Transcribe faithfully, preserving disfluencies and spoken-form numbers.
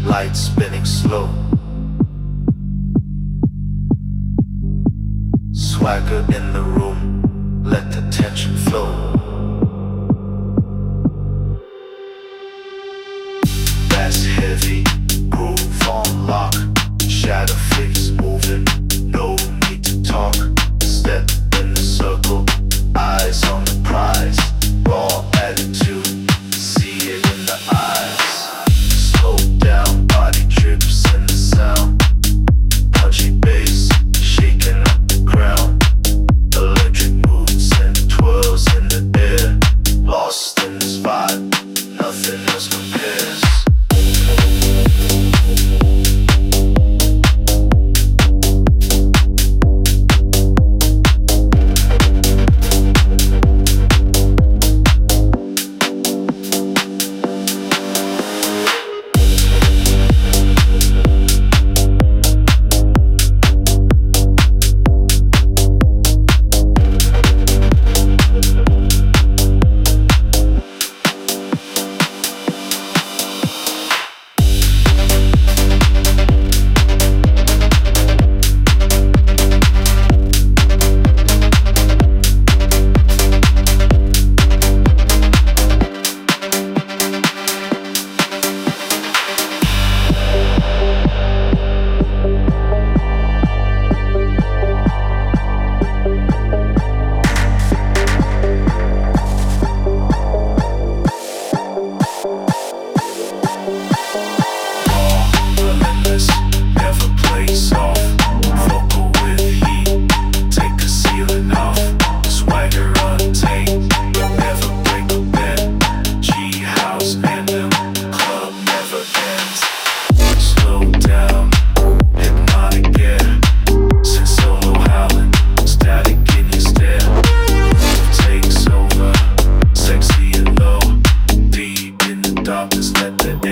Lights spinning slow. Swagger in the room, let the tension flow. Bass heavy, groove on lock. Shadow fix moving, no need to talk. Step in the circle, eyes on the prize. Raw attitude, see it in the eyes. Slow down, body drips in the sound. Punchy bass, shaking up the ground. Electric moves and twirls in the air. Lost in this vibe, nothing else compares. Let the